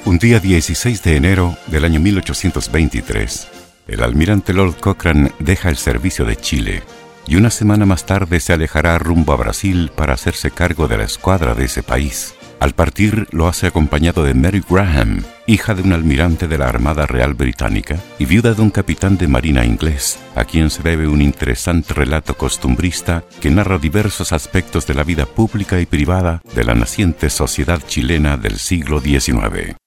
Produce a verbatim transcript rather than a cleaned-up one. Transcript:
Un día dieciséis de enero del año mil ochocientos veintitrés, el almirante Lord Cochrane deja el servicio de Chile y una semana más tarde se alejará rumbo a Brasil para hacerse cargo de la escuadra de ese país. Al partir lo hace acompañado de Mary Graham, hija de un almirante de la Armada Real Británica y viuda de un capitán de marina inglés, a quien se debe un interesante relato costumbrista que narra diversos aspectos de la vida pública y privada de la naciente sociedad chilena del siglo diecinueve.